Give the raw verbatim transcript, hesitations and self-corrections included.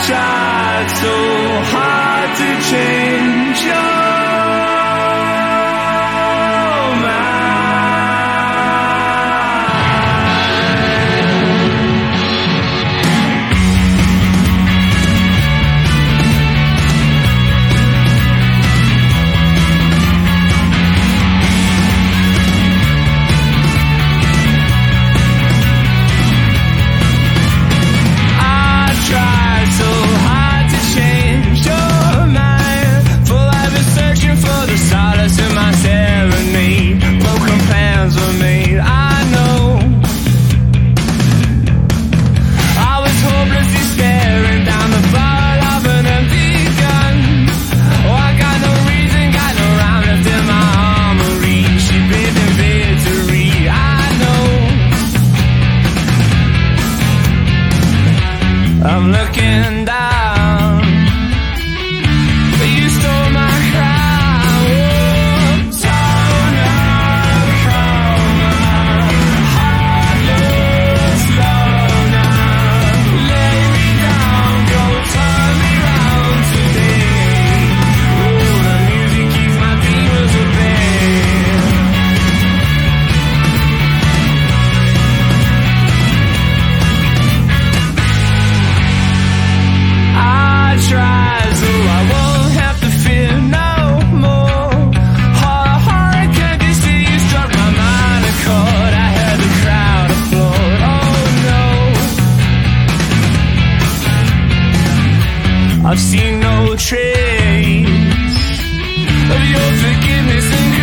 tried so hard to change your I'm looking down. You stole my crown. Turn up, come on. Heartless loner. Lay me down, go turn me round today. Oh, the music keeps my demons at bay. Try so I won't have to fear no more. Heart, heart, can't you see you struck my mind a chord? I heard the crowd applaud. Oh no, I've seen no trace of your forgiveness and